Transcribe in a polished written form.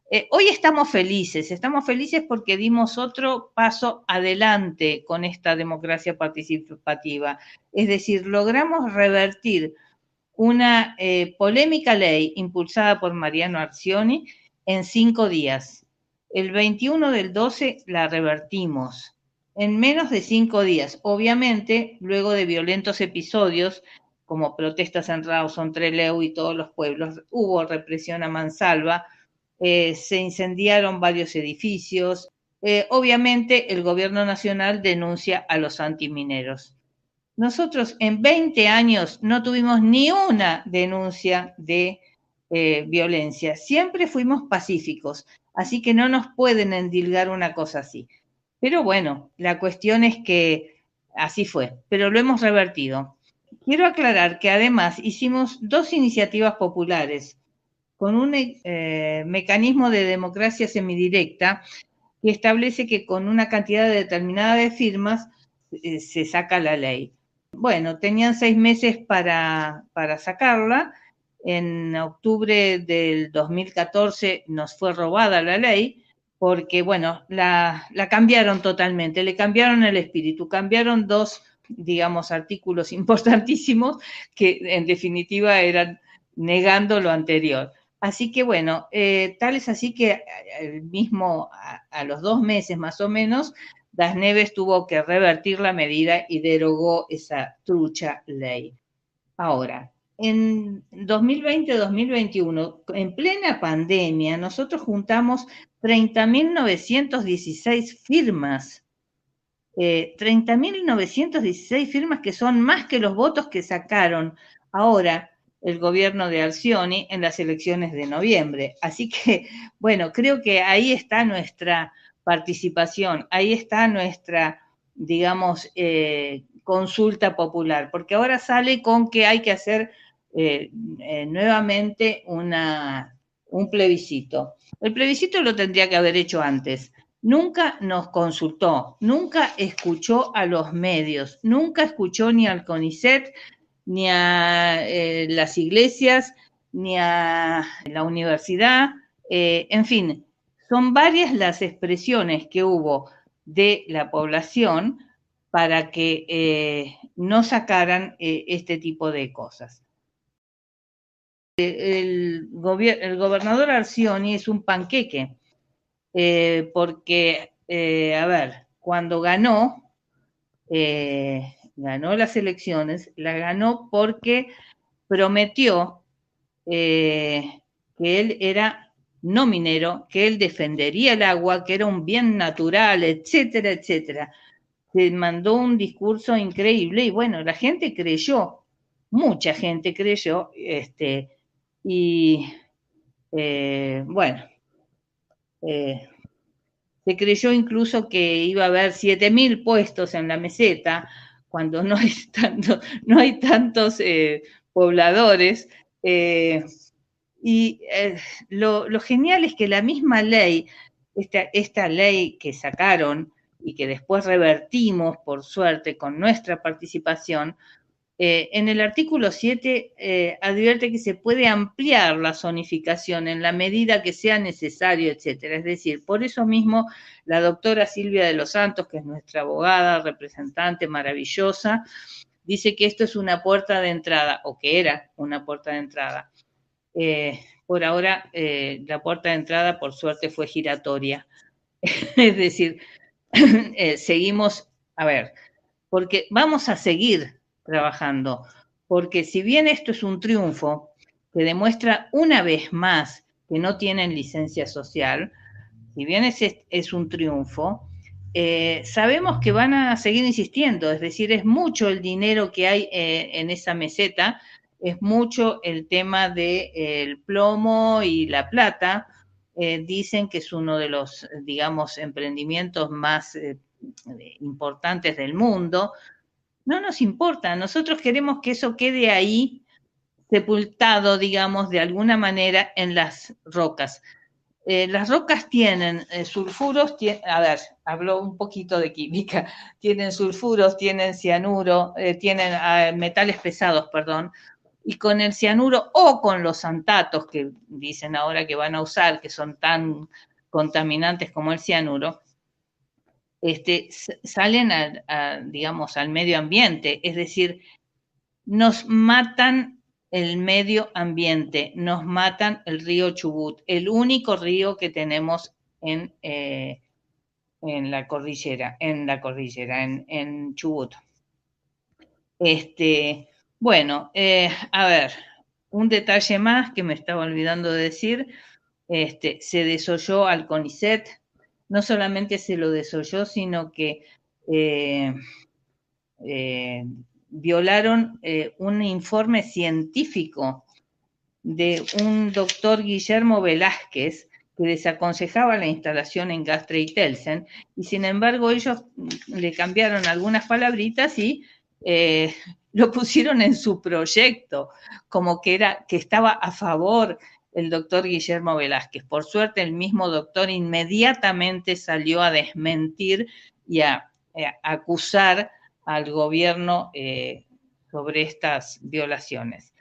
Hoy estamos felices porque dimos otro paso adelante con esta democracia participativa. Es decir, logramos revertir una polémica ley impulsada por Mariano Arcioni en 5 días. El 21 del 12 la revertimos en menos de 5 días. Obviamente, luego de violentos episodios, como protestas en Rawson, Trelew y todos los pueblos, hubo represión a mansalva, se incendiaron varios edificios. Obviamente, el gobierno nacional denuncia a los antimineros. Nosotros en 20 años no tuvimos ni una denuncia de violencia. Siempre fuimos pacíficos, así que no nos pueden endilgar una cosa así. Pero bueno, la cuestión es que así fue, pero lo hemos revertido. Quiero aclarar que además hicimos 2 iniciativas populares con un mecanismo de democracia semidirecta que establece que con una cantidad determinada de firmas se saca la ley. Bueno, tenían 6 meses para sacarla. En octubre del 2014 nos fue robada la ley porque, bueno, la cambiaron totalmente, le cambiaron el espíritu, cambiaron 2, digamos, artículos importantísimos que en definitiva eran negando lo anterior. Así que bueno, tal es así que el mismo a los 2 meses más o menos, Das Neves tuvo que revertir la medida y derogó esa trucha ley. Ahora, en 2020-2021, en plena pandemia, nosotros juntamos 30.916 firmas. 30.916 firmas que son más que los votos que sacaron ahora el gobierno de Arcioni en las elecciones de noviembre. Así que, bueno, creo que ahí está nuestra participación, ahí está nuestra, digamos, consulta popular, porque ahora sale con que hay que hacer nuevamente un plebiscito. El plebiscito lo tendría que haber hecho antes. Nunca nos consultó, nunca escuchó a los medios, nunca escuchó ni al CONICET, ni a las iglesias, ni a la universidad. En fin, son varias las expresiones que hubo de la población para que no sacaran este tipo de cosas. El gobernador Arcioni es un panqueque, porque, a ver, cuando ganó las elecciones, la ganó porque prometió que él era no minero, que él defendería el agua, que era un bien natural, etcétera, etcétera. Se mandó un discurso increíble y bueno, la gente creyó, mucha gente creyó, y bueno, eh, se creyó incluso que iba a haber 7.000 puestos en la meseta, cuando no hay tantos pobladores. Y lo genial es que la misma ley, esta ley que sacaron y que después revertimos, por suerte, con nuestra participación, en el artículo 7 advierte que se puede ampliar la zonificación en la medida que sea necesario, etcétera. Es decir, por eso mismo la doctora Silvia de los Santos, que es nuestra abogada, representante maravillosa, dice que esto es una puerta de entrada, o que era una puerta de entrada. Por ahora, la puerta de entrada, por suerte, fue giratoria. Es decir, seguimos, a ver, porque vamos a seguir trabajando, porque si bien esto es un triunfo que demuestra una vez más que no tienen licencia social, si bien es un triunfo, sabemos que van a seguir insistiendo, es decir, es mucho el dinero que hay en esa meseta, es mucho el tema del plomo y la plata. Dicen que es uno de los, digamos, emprendimientos más importantes del mundo. No nos importa, nosotros queremos que eso quede ahí sepultado, digamos, de alguna manera en las rocas. Las rocas tienen sulfuros, a ver, hablo un poquito de química, tienen sulfuros, tienen cianuro, tienen metales pesados, perdón, y con el cianuro o con los santatos que dicen ahora que van a usar, que son tan contaminantes como el cianuro, salen digamos, al medio ambiente, es decir, nos matan el medio ambiente, nos matan el río Chubut, el único río que tenemos en la cordillera, en Chubut. Bueno, a ver, un detalle más que me estaba olvidando de decir, se desolló al CONICET, no solamente se lo desolló, sino que violaron un informe científico de un doctor Guillermo Velázquez que desaconsejaba la instalación en Castre y Telsen, y sin embargo ellos le cambiaron algunas palabritas y lo pusieron en su proyecto, como que estaba a favor el doctor Guillermo Velázquez. Por suerte el mismo doctor inmediatamente salió a desmentir y a acusar al gobierno sobre estas violaciones.